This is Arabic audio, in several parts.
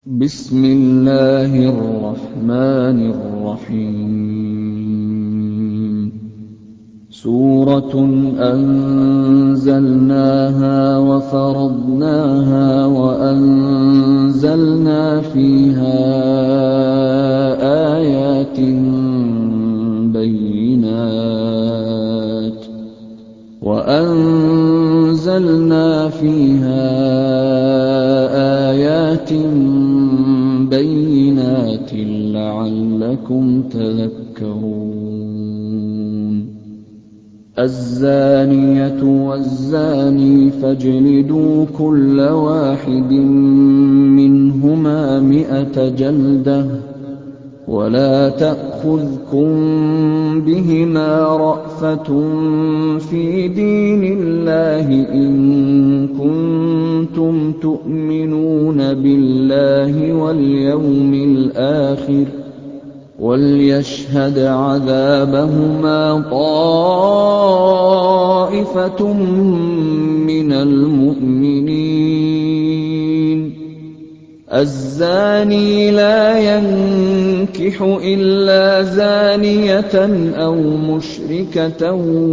بسم الله الرحمن الرحيم سورة أنزلناها وفرضناها وأنزلنا فيها آيات بينات لعلكم تذكرون الزانية والزاني فاجلدوا كل واحد منهما 100 جلدة ولا تأخذكم بهما رأفة في دين الله إن كنتم تؤمنون بالله واليوم الآخر وليشهد عذابهما طائفة من المؤمنين الزاني لا ينكح إلا زانية أو مشركة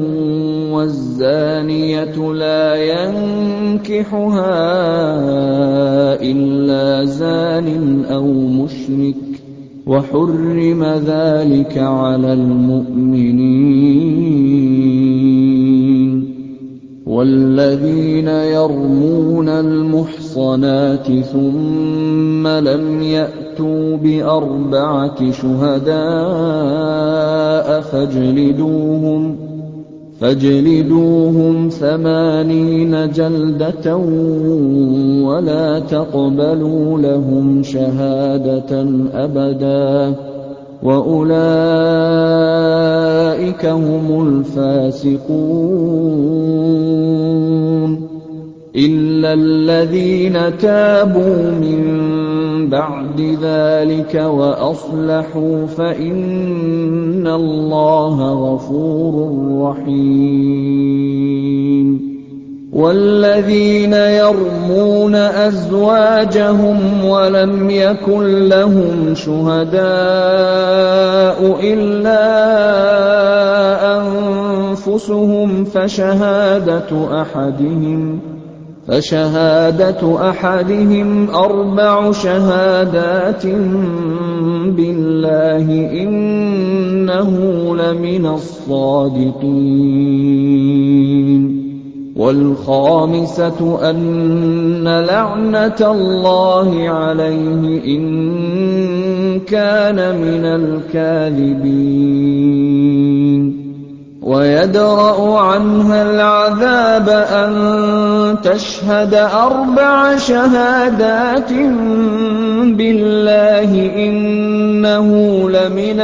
والزانية لا ينكحها إلا زان أو مشرك وحرم ذلك على المؤمنين والذين يرمون المحصنات ثم لم يأتوا ب4 شهداء فاجلدوهم 80 جلدة ولا تقبلوا لهم شهادة أبدا وأولئك هم الفاسقون إلا الذين تابوا من بعد ذلك وأصلحوا فإن الله غفور رحيم والذين يرمون أزواجهم ولم يكن لهم شهداء إلا أنفسهم فشهادة أحدهم 4 شهادات بالله إنه لمن الصادقين والخامسة أن لعنة الله عليه إن كان من الكاذبين ويدرأ عنها العذاب أن تشهد 4 شهادات بالله إنه لمن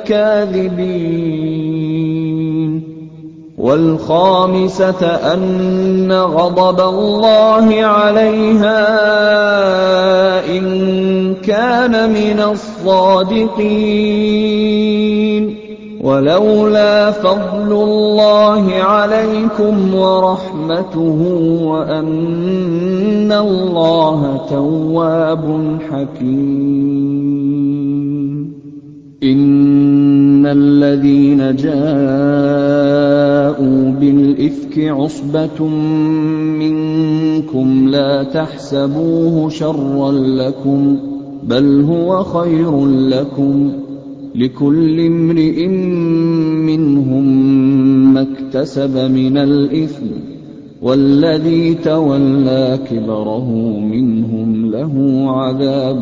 الكاذبين والخامسة أن غضب الله عليها إن كان من الصادقين ولولا فضل الله عليكم ورحمته وأن الله تواب حكيم إن الذين جاءوا بالإفك عصبة منكم لا تحسبوه شرا لكم بل هو خير لكم لكل امرئ منهم ما اكتسب من الإثم والذي تولى كبره منهم له عذاب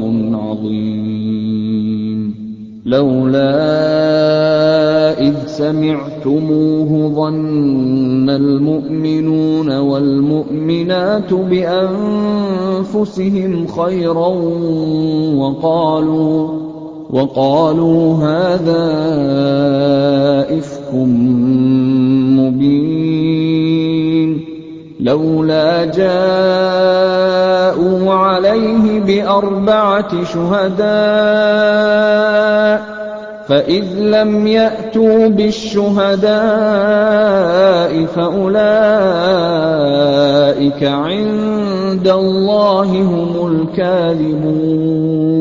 عظيم لولا إذ سمعتموه ظن المؤمنون والمؤمنات بأنفسهم خيرا وقالوا هذا إفك مبين لولا جاءوا عليه ب4 شهداء فإذ لم يأتوا بالشهداء فأولئك عند الله هم الكاذبون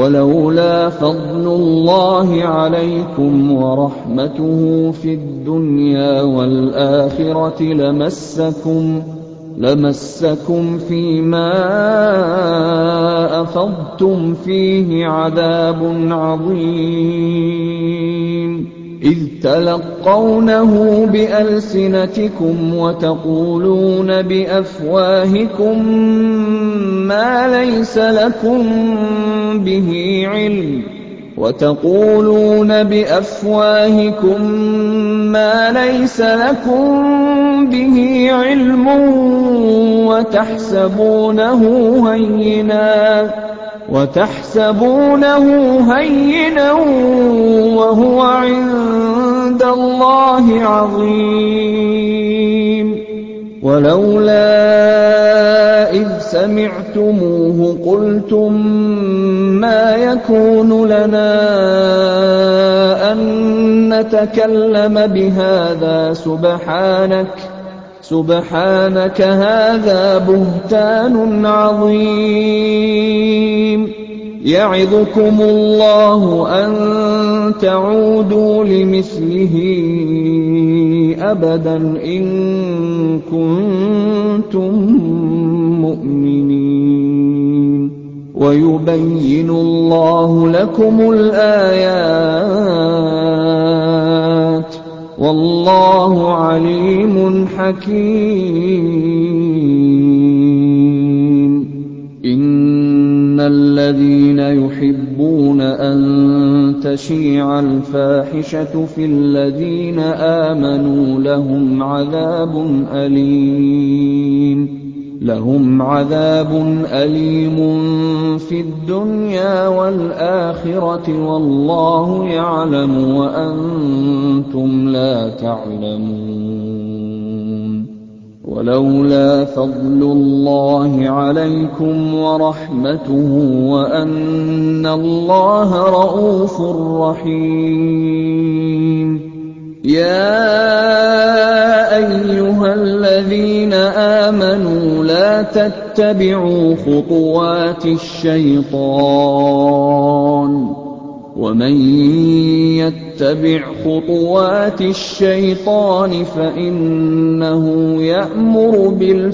وَلَوْلَا فَضْلُ اللَّهِ عَلَيْكُمْ وَرَحْمَتُهُ فِي الدُّنْيَا وَالْآخِرَةِ لَمَسَّكُمْ فِيمَا أَفَضْتُمْ فِيهِ عَذَابٌ عَظِيمٌ إِذْ تَلَقَّوْنَهُ بِأَلْسِنَتِكُمْ وَتَقُولُونَ بِأَفْوَاهِكُم مَّا لَيْسَ لَكُم بِهِ عِلْمٌ وَتَحْسَبُونَهُ هَيِّنًا وَهُوَ عِندَ اللَّهِ عَظِيمٌ وَلَوْلَا إِذْ سَمِعْتُمُوهُ قُلْتُم مَّا يَكُونُ لَنَا أَن نَّتَكَلَّمَ بِهَٰذَا سُبْحَانَكَ هَٰذَا بُهْتَانٌ عَظِيمٌ يَعِظُكُمُ اللَّهُ أَن تَعُودُوا لِمِثْلِهِ أَبَدًا إِن كُنتُم مُّؤْمِنِينَ وَيُبَيِّنُ اللَّهُ لَكُمُ الْآيَاتِ وَاللَّهُ عَلِيمٌ حَكِيمٌ إِنَّ الَّذِينَ يُحِبُّونَ أَن تَشِيعَ الْفَاحِشَةُ فِي الَّذِينَ آمَنُوا لَهُمْ عَذَابٌ أَلِيمٌ فِي الدُّنْيَا وَالْآخِرَةِ وَاللَّهُ يَعْلَمُ وَأَنتُمْ لَا تَعْلَمُونَ وَلَوْلَا فَضْلُ اللَّهِ عَلَيْكُمْ وَرَحْمَتُهُ وَأَنَّ اللَّهَ رَءُوفٌ رَّحِيمٌ يَا أَيُّهَا الَّذِينَ آمَنُوا لَا تَتَّبِعُوا خُطُوَاتِ الشَّيْطَانِ وَمَن يَتَّبِعْ خُطُوَاتِ الشَّيْطَانِ فَإِنَّهُ يَأْمُرُ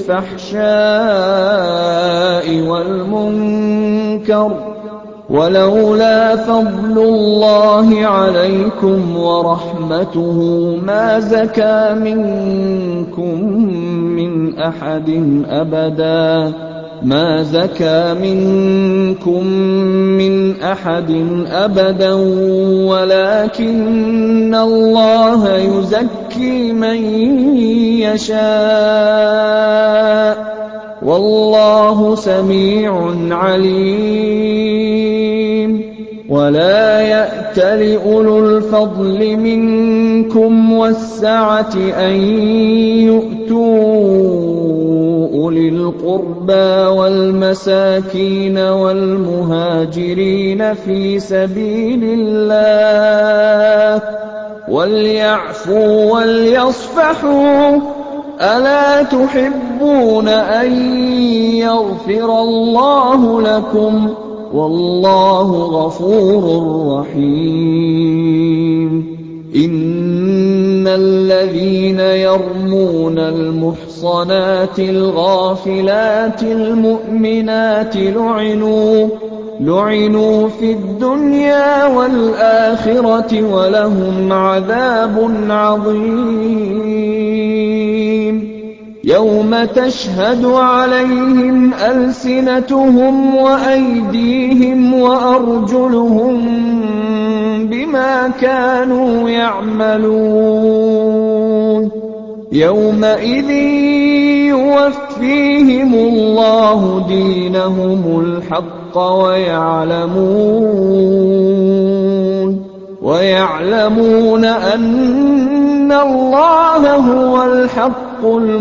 بِالْفَحْشَاءِ وَالْمُنكَرِ وَلَوْلَا فَضْلُ اللَّهِ عَلَيْكُمْ وَرَحْمَتُهُ مَا زَكَىٰ مِنكُم مِّنْ أَحَدٍ أَبَدًا وَلَٰكِنَّ اللَّهَ يُزَكِّي مَن يَشَاءُ ۗ وَاللَّهُ سَمِيعٌ عَلِيمٌ وَلَا يَأْتَلِ أُولُو الْفَضْلِ مِنكُمْ وَالسَّعَةِ أَن يُؤْتُوا أُولِي الْقُرْبَىٰ وَالْمَسَاكِينَ وَالْمُهَاجِرِينَ فِي سَبِيلِ اللَّهِ وَلْيَعْفُوا وَلْيَصْفَحُوا ۗ أَلَا تُحِبُّونَ أَن يَغْفِرَ اللَّهُ لَكُمْ ۗ وَاللَّهُ غَفُورٌ رَّحِيمٌ إِنَّ الَّذِينَ يَرْمُونَ الْمُحْصَنَاتِ الْغَافِلَاتِ الْمُؤْمِنَاتِ لُعِنُوا فِي الدُّنْيَا وَالْآخِرَةِ وَلَهُمْ عَذَابٌ عَظِيمٌ يَوْمَ تَشْهَدُ عَلَيْهِمْ أَلْسِنَتُهُمْ وَأَيْدِيهِمْ وَأَرْجُلُهُم بِمَا كَانُوا يَعْمَلُونَ يَوْمَئِذٍ يُوَفِّيهِمُ اللَّهُ دِينَهُمُ الْحَقَّ وَيَعْلَمُونَ أَنَّ اللَّهَ هُوَ الْحَقُّ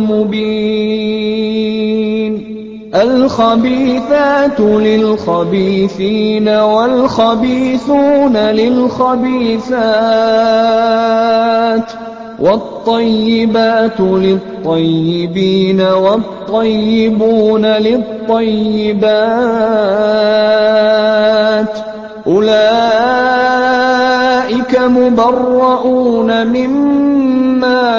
الْمُبِينُ الْخَبِيثَاتُ لِلْخَبِيثِينَ وَالْخَبِيثُونَ لِلْخَبِيثَاتِ وَالطَّيِّبَاتُ لِلطَّيِّبِينَ وَالطَّيِّبُونَ لِلطَّيِّبَاتِ مُبَرَّءُونَ مِمَّا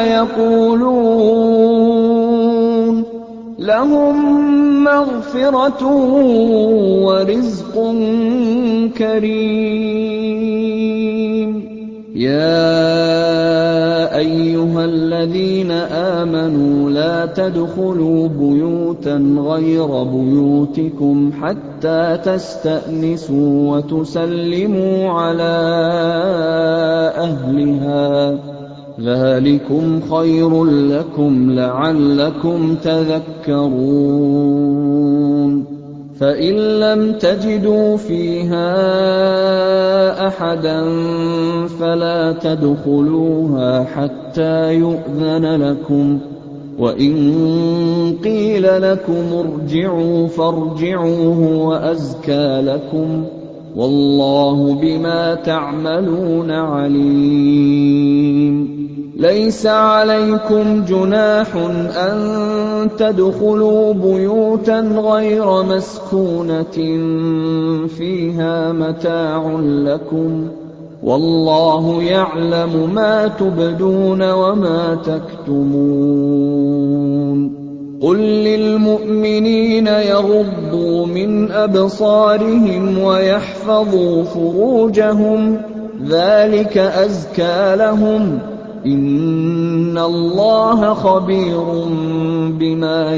يَقُولُونَ لَهُم مَّغْفِرَةٌ وَرِزْقٌ كَرِيمٌ يَا أَيُّهَا الَّذِينَ آمَنُوا لَا تَدْخُلُوا بُيُوتًا غَيْرَ بُيُوتِكُمْ حَتَّىٰ تَسْتَأْنِسُوا وَتُسَلِّمُوا عَلَىٰ أَهْلِهَا ۚ ذَٰلِكُمْ خَيْرٌ لَّكُمْ لَعَلَّكُمْ تَذَكَّرُونَ فَإِن لَّمْ تَجِدُوا فِيهَا أَحَدًا فَلَا تَدْخُلُوهَا حَتَّىٰ يُؤْذَنَ لَكُمْ ۖ وَإِن قِيلَ لَكُمُ ارْجِعُوا فَارْجِعُوا هُوَ أَزْكَىٰ لَكُمْ ۚ وَاللَّهُ بِمَا تَعْمَلُونَ عَلِيمٌ لَيْسَ عَلَيْكُمْ جُنَاحٌ أَن تَدْخُلُوا بُيُوتًا غَيْرَ مَسْكُونَةٍ فِيهَا مَتَاعٌ لَّكُمْ ۚ وَاللَّهُ يَعْلَمُ مَا تُبْدُونَ وَمَا تَكْتُمُونَ قُل لِّلْمُؤْمِنِينَ يَغُضُّوا مِنْ أَبْصَارِهِمْ وَيَحْفَظُوا فُرُوجَهُمْ ۚ ذَٰلِكَ أَزْكَىٰ لَهُمْ ۗ إِنَّ اللَّهَ خَبِيرٌ بِمَا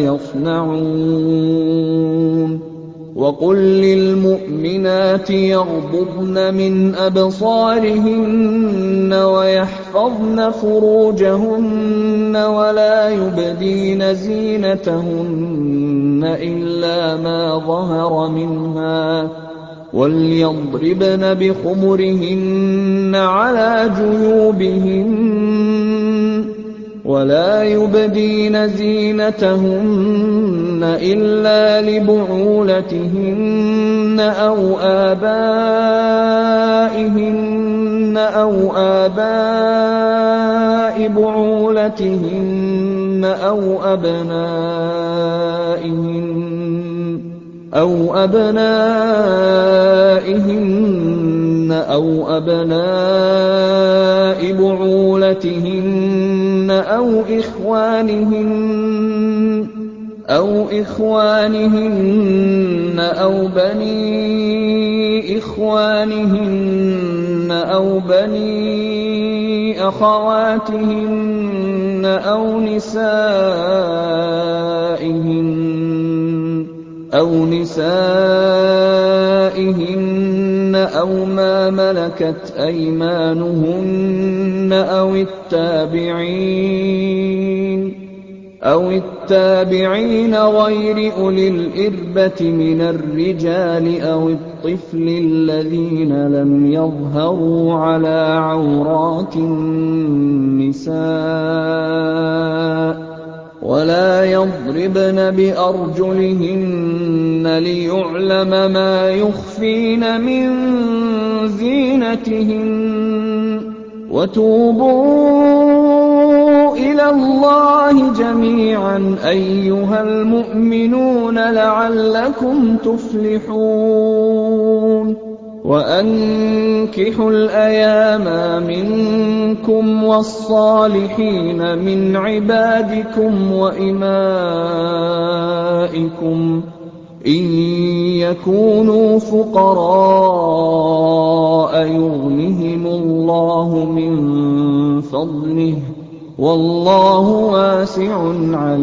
يَصْنَعُونَ وَقُل لِّلْمُؤْمِنَاتِ يَغْضُضْنَ مِنْ أَبْصَارِهِنَّ وَيَحْفَظْنَ فُرُوجَهُنَّ وَلَا يُبْدِينَ زِينَتَهُنَّ إِلَّا مَا ظَهَرَ مِنْهَا ۖ وَلْيَضْرِبْنَ بِخُمُرِهِنَّ عَلَىٰ جُيُوبِهِنَّ ۖ وَلَا يُبْدِينَ زِينَتَهُنَّ إِلَّا لِبُعُولَتِهِنَّ أَوْ آبَائِهِنَّ أَوْ آبَاءِ بُعُولَتِهِنَّ أَوْ أَبْنَائِهِنَّ أَوْ أَبْنَاءِ بُعُولَتِهِنَّ أَوْ إِخْوَانِهِنَّ أَوْ بَنِي إِخْوَانِهِنَّ أَوْ بَنِي أَخَوَاتِهِنَّ أَوْ نِسَائِهِنَّ أَوْ مَا مَلَكَتْ أَيْمَانُهُنَّ أَوِ التَّابِعِينَ غَيْرِ أُولِي الْإِرْبَةِ مِنَ الرِّجَالِ أَوِ الطِّفْلِ الَّذِينَ لَمْ يَظْهَرُوا عَلَىٰ عَوْرَاتِ النِّسَاءِ ۖ وَلَا يَضْرِبْنَ بِأَرْجُلِهِنَّ لِيُعْلَمَ مَا يُخْفِينَ مِن زِينَتِهِنَّ ۚ وَتُوبُوا إِلَى اللَّهِ جَمِيعًا أَيُّهَا الْمُؤْمِنُونَ لَعَلَّكُمْ تُفْلِحُونَ وَأَنكِحُوا الْأَيَامَىٰ مِنكُمْ وَالصَّالِحِينَ مِنْ عِبَادِكُمْ وَإِمَائِكُمْ إِن يَكُونُوا فُقَرَاءَ يُغْنِهِمُ اللَّهُ مِن فَضْلِهِ ۗ وَاللَّهُ وَاسِعٌ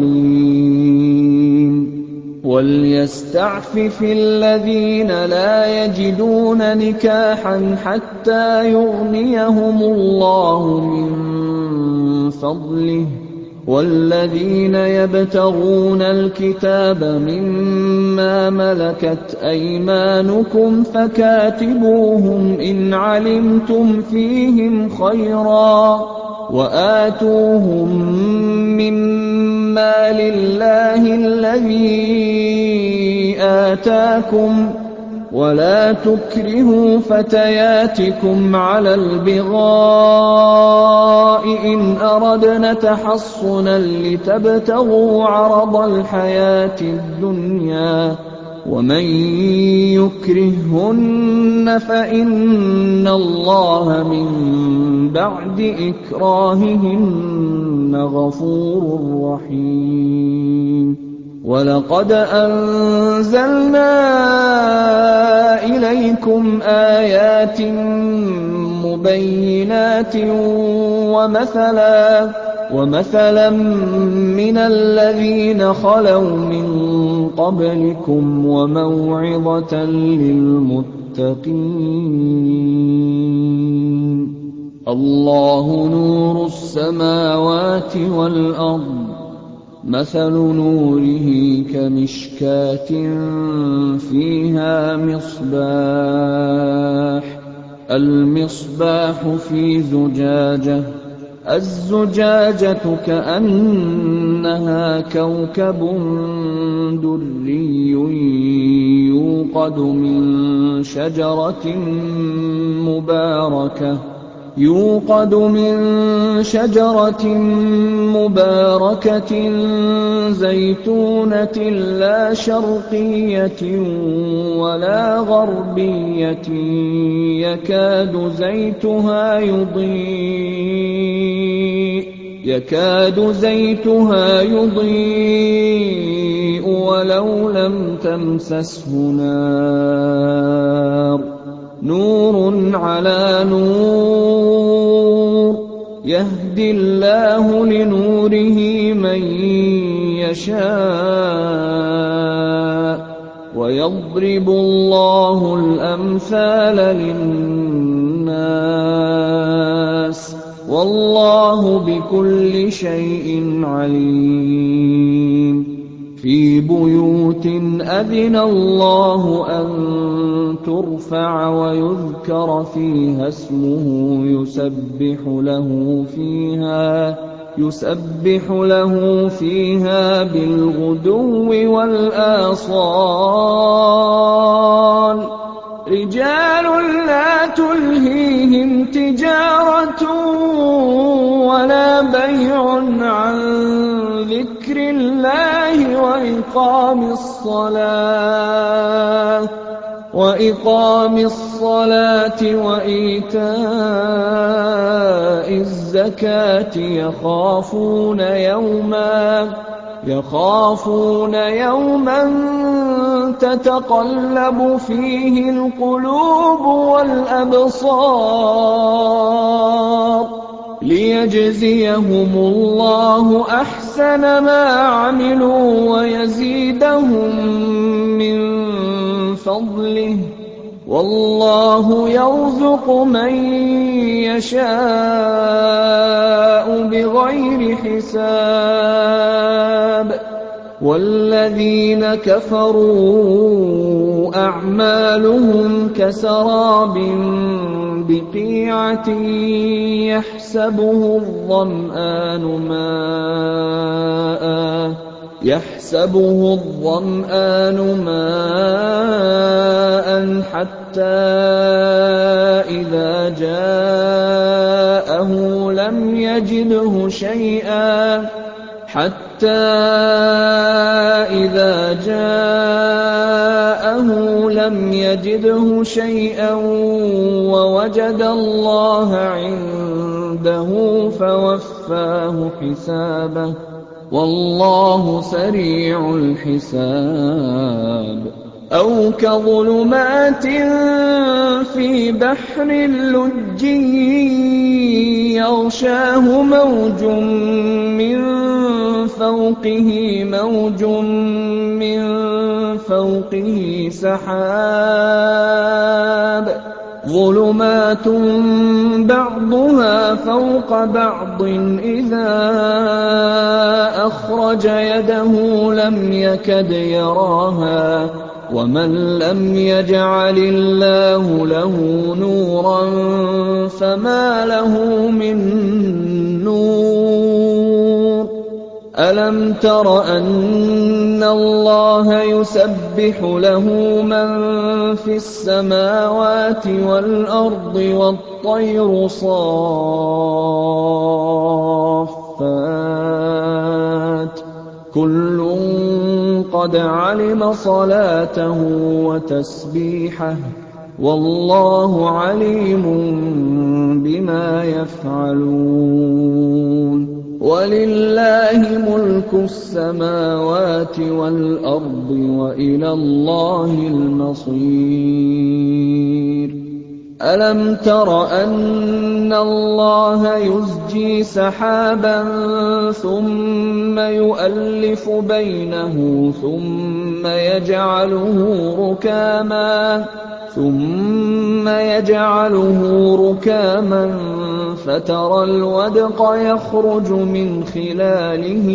عَلِيمٌ وَلْيَسْتَعْفِفِ الَّذِينَ لَا يَجِدُونَ نِكَاحًا حَتَّىٰ يُغْنِيَهُمُ اللَّهُ مِن فَضْلِهِ ۗ وَالَّذِينَ يَبْتَغُونَ الْكِتَابَ مِمَّا مَلَكَتْ أَيْمَانُكُمْ فَكَاتِبُوهُمْ إِنْ عَلِمْتُمْ فِيهِمْ خَيْرًا ۖ وَآتُوهُم مِّمَّا لِلَّهِ الَّذِي آتَاكُمْ ۚ وَلَا تُكْرِهُوا فَتَيَاتِكُمْ عَلَى الْبِغَاءِ إِنْ أَرَدْنَ تَحَصُّنًا لِّتَبْتَغُوا عَرَضَ الْحَيَاةِ الدُّنْيَا ۚ ومن يكرههن فإن الله من بعد إكراههن غفور رحيم. ولقد أنزلنا إليكم آيات مبينات ومثلا من الذين خلوا من قبلكم وموعظة للمتقين. الله نور السماوات والأرض، مثل نوره كمشكاة فيها المصباح في زجاجة، الزجاجة كأنها كوكب دري يوقد من شجرة مباركة زيتونة لا شرقية ولا غربية يكاد زيتها يضيء ولو لم تمسسه نار، نور على نور، يهدي الله لنوره من يشاء، ويضرب الله الأمثال للناس، والله بكل شيء عليم. في بيوت أذن الله أن ترفع ويذكر فيها اسمه يسبح له فيها بالغدو والآصال. رجال لا تلهيهم تجارة ولا بيع عن ذكر الله وإقام الصلاة وإيتاء الزكاة يخافون يوما تتقلب فيه القلوب والأبصار، ليجزيهم الله أحسن ما عملوا ويزيدهم من فضله، والله يرزق من يشاء بغير حساب. والذين كفروا أعمالهم كسراب بقيعة يحسبه الظمآن ماء حتى إذا جاءه لم يجده شيئا ووجد الله عنده فوفاه حسابه، والله سريع الحساب. أو كظلمات في بحر لجي يغشاه موج من فوقه سحاب، ظلمات بعضها فوق بعض إذا أخرج يده لم يكد يراها، ومن لم يجعل الله له نورا فما له من نور. ألم تر أن الله يسبح له من في السماوات والأرض والطير صافات كل قَدْ عَلِمَ صَلَاتَهُ وَتَسْبِيحَهُ ۗ وَاللَّهُ عَلِيمٌ بِمَا يَفْعَلُونَ وَلِلَّهِ مُلْكُ السَّمَاوَاتِ وَالْأَرْضِ وَإِلَى اللَّهِ الْمَصِيرُ أَلَمْ تَرَ أَنَّ اللَّهَ يُزْجِي سَحَابًا ثُمَّ يُؤَلِّفُ بَيْنَهُ ثُمَّ يَجْعَلُهُ رُكَامًا فَتَرَى الْوَدْقَ يَخْرُجُ مِنْ خِلَالِهِ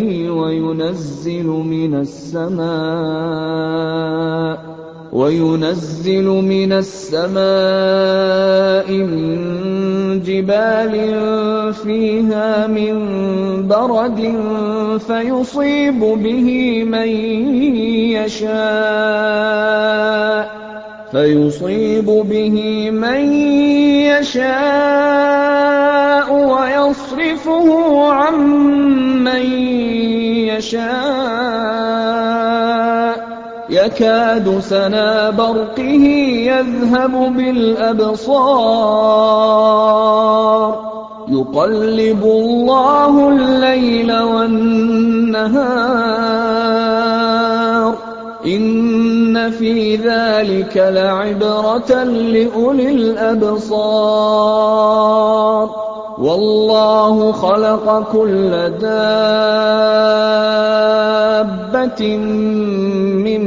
وَيُنَزِّلُ مِنَ السَّمَاءِ مِن جِبَالٍ فِيهَا مِن بَرَدٍ فَيُصِيبُ بِهِ مَن يَشَاءُ وَيَصْرِفُهُ عَن مَّن يَشَاءُ يَكَادُ سَنَا بَرْقِهِ يَذْهَبُ بِالْأَبْصَارِ يُقَلِّبُ اللَّهُ اللَّيْلَ وَالنَّهَارَ إِنَّ فِي ذَلِكَ لَعِبْرَةً لِّأُولِي الْأَبْصَارِ وَاللَّهُ خَلَقَ كُلَّ دَابَّةٍ مِّن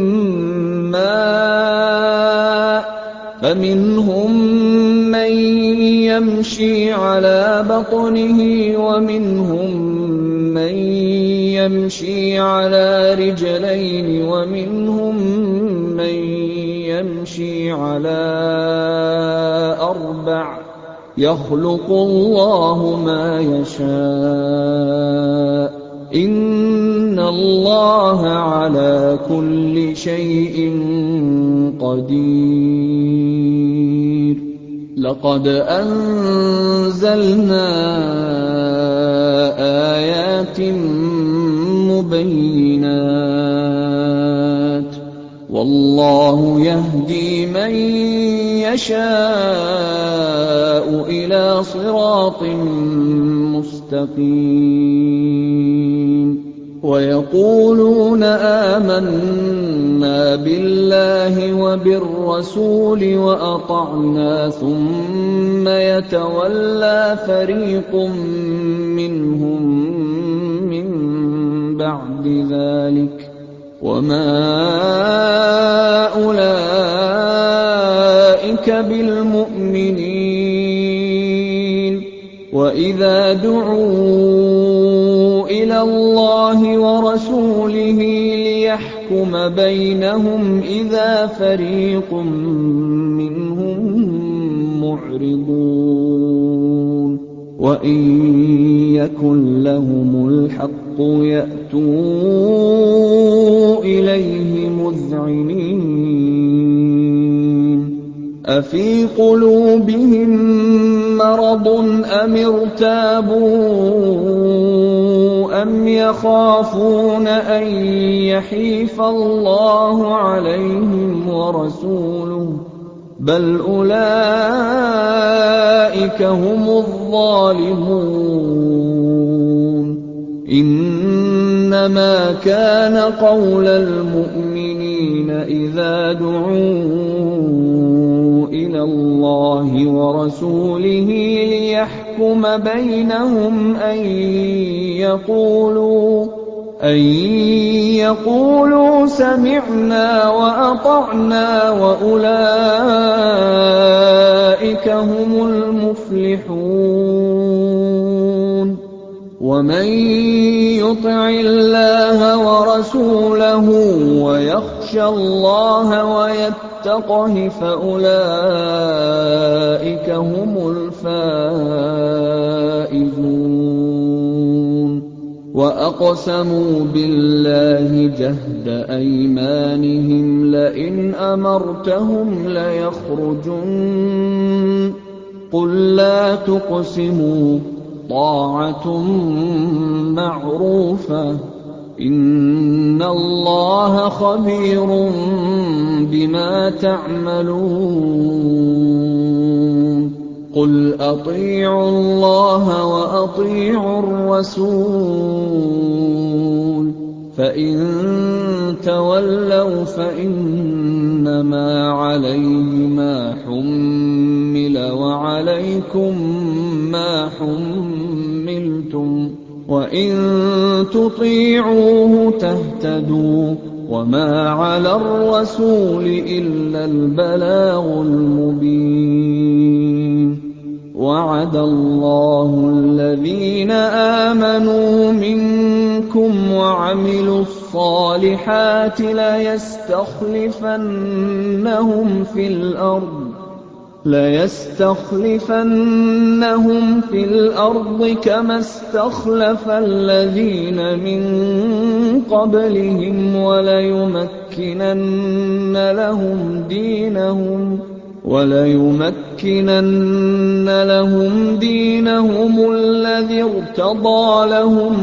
مَّاءٍ فَمِنْهُم مَّن يَمْشِي عَلَىٰ بَطْنِهِ وَمِنْهُم مَّن يَمْشِي عَلَىٰ رِجْلَيْنِ وَمِنْهُم مَّن يَمْشِي عَلَىٰ أَرْبَعٍ ۚ يَخْلُقُ اللَّهُ مَا يَشَاءُ ۚ إِنَّ اللَّهَ عَلَىٰ كُلِّ شَيْءٍ قَدِيرٌ لَقَدْ أَنزَلْنَا آيَاتٍ مُبَيِّنَاتٍ ۚ وَاللَّهُ يَهْدِي مَن يَشَاءُ إِلَىٰ صِرَاطٍ مُّسْتَقِيمٍ وَيَقُولُونَ آمَنَّا بِاللَّهِ وَبِالرَّسُولِ وَأَطَعْنَا ثُمَّ يَتَوَلَّىٰ فَرِيقٌ مِّنْهُم مِّن بَعْدِ ذَٰلِكَ ۚ وَمَا أُولَٰئِكَ بِالْمُؤْمِنِينَ وَإِذَا دُعُوا إِلَى اللَّهِ وَرَسُولِهِ لِيَحْكُمَ بَيْنَهُمْ إِذَا فَرِيقٌ مِّنْهُم مُّعْرِضُونَ وَإِن يَكُن لَّهُمُ الْحَقُّ يَأْتُوا إِلَيْهِ مُذْعِنِينَ أَفِي قُلُوبِهِم مَّرَضٌ أَمِ ارْتَابُوا أَمْ يَخَافُونَ أَن يَحِيفَ اللَّهُ عَلَيْهِمْ وَرَسُولُهُ ۚ بَلْ أُولَٰئِكَ هُمُ الظَّالِمُونَ إِنَّمَا كَانَ قَوْلَ الْمُؤْمِنِينَ إِذَا دُعُوا إِلَى اللَّهِ وَرَسُولِهِ لِيَحْكُمَ بَيْنَهُمْ أَن يَقُولُوا سَمِعْنَا وَأَطَعْنَا وَأُولَٰئِكَ هُمُ الْمُفْلِحُونَ وَمَن يُطِعِ اللَّهَ وَرَسُولَهُ وَيَخْشَ اللَّهَ وَيَتَّقْهِ فَأُولَٰئِكَ هُمُ الْفَائِزُونَ وَأَقْسَمُوا بِاللَّهِ جَهْدَ أَيْمَانِهِمْ لَئِنْ أَمَرْتَهُمْ لَيَخْرُجُنَّ ۖ قُل لَّا تُقْسِمُوا ۖ طَاعَةٌ مَّعْرُوفَةٌ ۚ إِنَّ اللَّهَ خَبِيرٌ بِمَا تَعْمَلُونَ قُلْ أَطِيعُوا اللَّهَ وَأَطِيعُوا الرَّسُولَ فَإِن تَوَلَّوْا فَإِنَّمَا عَلَيْهِ مَا حُمِّلَ وَعَلَيْكُم مَّا حُمِّلْتُمْ ۖ وَإِن تُطِيعُوهُ تَهْتَدُوا ۚ وَمَا عَلَى الرَّسُولِ إِلَّا الْبَلَاغُ الْمُبِينُ وَعَدَ اللَّهُ الَّذِينَ آمَنُوا مِنكُمْ وَعَمِلُوا الصَّالِحَاتِ لَيَسْتَخْلِفَنَّهُمْ فِي الْأَرْضِ كَمَا اسْتَخْلَفَ الَّذِينَ مِن قَبْلِهِمْ وَلَيُمَكِّنَنَّ لَهُمْ دِينَهُمُ الَّذِي ارْتَضَىٰ لَهُمْ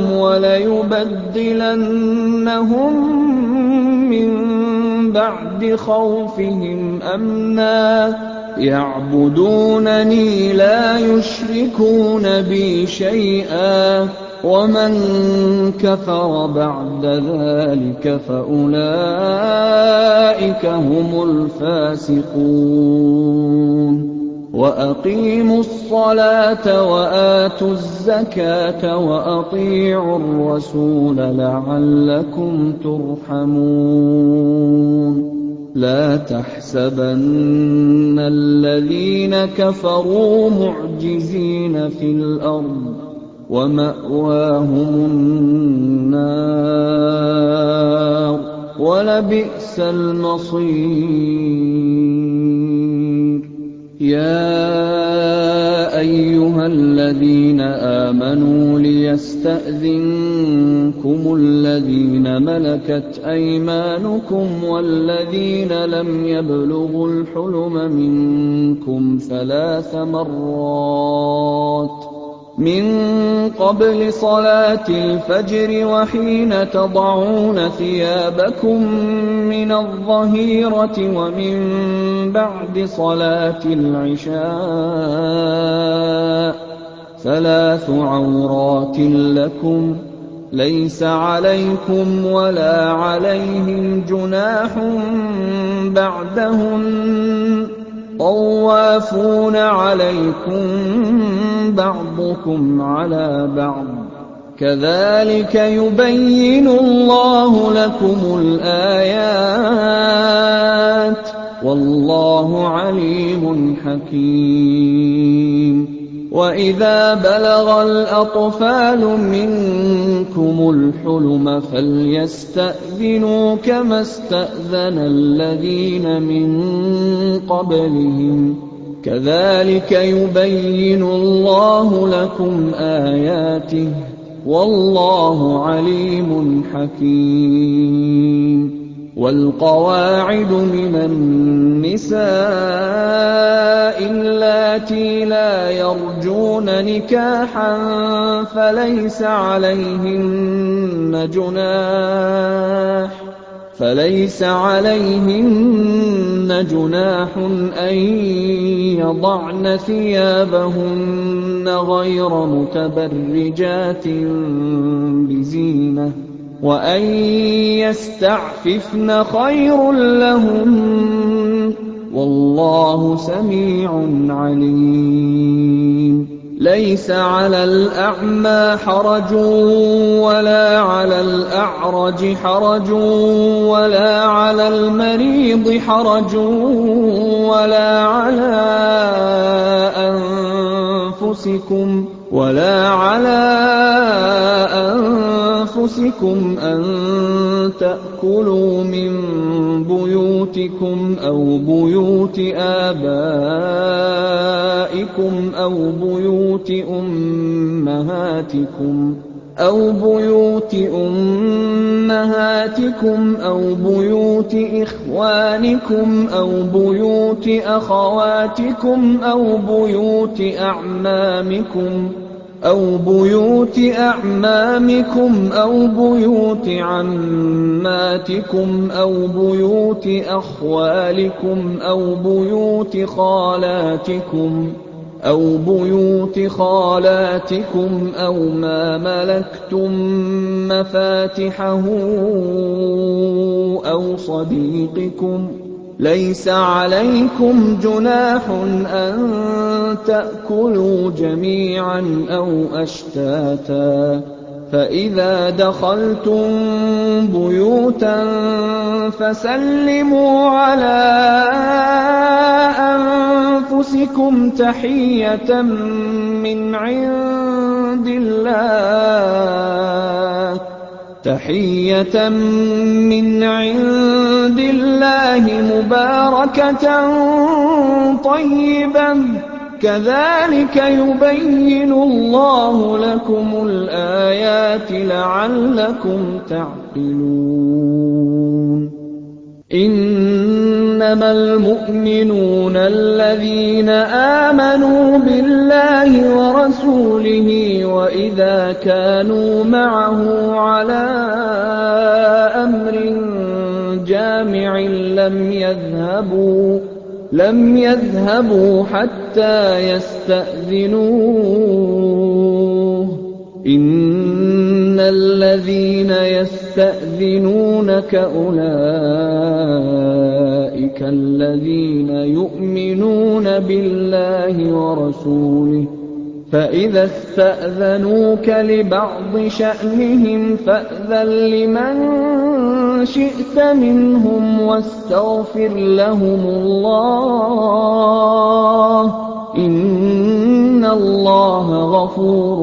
وَلَيُبَدِّلَنَّهُم مِّن بَعْدِ خَوْفِهِمْ أَمْنًا يَعْبُدُونَنِي لَا يُشْرِكُونَ بِي شَيْئًا ۚ وَمَن كَفَرَ بَعْدَ ذَٰلِكَ فَأُولَٰئِكَ هُمُ الْفَاسِقُونَ وَأَقِيمُوا الصَّلَاةَ وَآتُوا الزَّكَاةَ وَأَطِيعُوا الرَّسُولَ لَعَلَّكُمْ تُرْحَمُونَ لَا تَحْسَبَنَّ الَّذِينَ كَفَرُوا مُعْجِزِينَ فِي الْأَرْضِ ۚ وَمَأْوَاهُمُ النَّارُ ۖ وَلَبِئْسَ الْمَصِيرُ يَا أَيُّهَا الَّذِينَ آمَنُوا لِيَسْتَأْذِنكُمُ الَّذِينَ مَلَكَتْ أَيْمَانُكُمْ وَالَّذِينَ لَمْ يَبْلُغُوا الْحُلُمَ مِنكُمْ 3 مرات من قبل صلاة الفجر وحين تضعون ثيابكم من الظهيرة ومن بعد صلاة العشاء 3 عورات لكم ليس عليكم ولا عليهم جناح بعدهن طوافون عليكم بعضكم على بعض كذلك يبين الله لكم الآيات والله عليم حكيم وإذا بلغ الأطفال منكم الحلم فليستأذنوا كما استأذن الذين من قبلهم كذلك يبين الله لكم آياته والله عليم حكيم والقواعد من النساء اللاتي لا يرجون نكاحا فليس عليهن جناح أن يضعن ثيابهن غير متبرجات بزينة وأن يستعففن خير لهن والله سميع عليم ليس على الأعمى حرج ولا على الأعرج حرج ولا على المريض حرج ولا على أنفسكم أن تأكلوا من بيوتكم أو بيوت آبائكم أو بيوت أمهاتكم أو بيوت إخوانكم أو بيوت أخواتكم أو بيوت أعمامكم أَوْ بُيُوتِ أَعْمَامِكُمْ أَوْ بُيُوتِ عَمَّاتِكُمْ أَوْ بُيُوتِ أَخْوَالِكُمْ أَوْ بُيُوتِ خَالَاتِكُمْ أَوْ مَا مَلَكْتُم مَّفَاتِحَهُ أَوْ صَدِيقِكُمْ ۚ لَيْسَ عَلَيْكُمْ جُنَاحٌ أَن تَأْكُلُوا جَمِيعًا أَوْ أَشْتَاتًا ۚ فَإِذَا دَخَلْتُم بُيُوتًا فَسَلِّمُوا عَلَىٰ أَنفُسِكُمْ تَحِيَّةً مِّنْ عِندِ اللَّهِ مُبَارَكَةً طَيِّبَةً ۚ كَذَٰلِكَ يُبَيِّنُ اللَّهُ لَكُمُ الْآيَاتِ لَعَلَّكُمْ تَعْقِلُونَ إِنَّمَا الْمُؤْمِنُونَ الَّذِينَ آمَنُوا بِاللَّهِ وَرَسُولِهِ وَإِذَا كَانُوا مَعَهُ عَلَىٰ أَمْرٍ جَامِعٍ لَّمْ يَذْهَبُوا حَتَّىٰ يَسْتَأْذِنُوهُ ۚ إِنَّ الَّذِينَ يَسْتَأْذِنُونَكَ أُولَٰئِكَ الَّذِينَ يُؤْمِنُونَ بِاللَّهِ وَرَسُولِهِ ۚ فَإِذَا اسْتَأْذَنُوكَ لِبَعْضِ شَأْنِهِمْ فَأْذَن لِّمَن شِئْتَ مِنْهُمْ وَاسْتَغْفِرْ لَهُمُ اللَّهَ ۚ إِنَّ اللَّهَ غَفُورٌ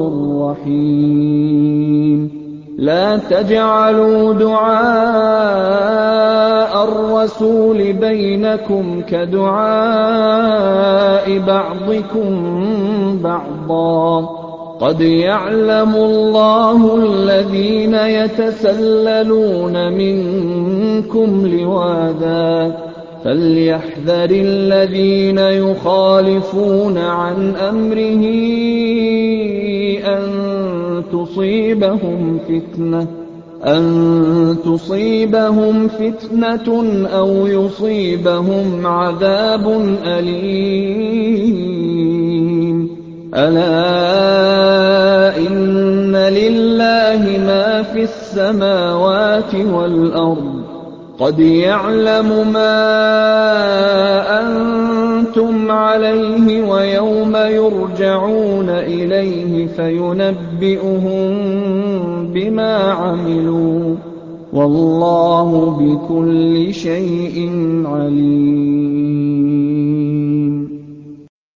رَّحِيمٌ لَا تَجْعَلُوا دُعَاءَ الرَّسُولِ بَيْنَكُمْ كَدُعَاءِ بَعْضِكُم بَعْضًا ۚ قَدْ يَعْلَمُ اللَّهُ الَّذِينَ يَتَسَلَّلُونَ مِنكُمْ لِوَاذًا ۚ فَلْيَحْذَرِ الَّذِينَ يُخَالِفُونَ عَنْ أَمْرِهِ أَن تُصِيبَهُمْ فِتْنَةٌ أَوْ يُصِيبَهُمْ عَذَابٌ أَلِيمٌ أَلَا إِنَّ لِلَّهِ مَا فِي السَّمَاوَاتِ وَالْأَرْضِ ۚ قَدْ يَعْلَمُ مَا أَنتُمْ عَلَيْهِ وَيَوْمَ يُرْجَعُونَ إِلَيْهِ فَيُنَبِّئُهُم بِمَا عَمِلُوا ۗ وَاللَّهُ بِكُلِّ شَيْءٍ عَلِيمٌ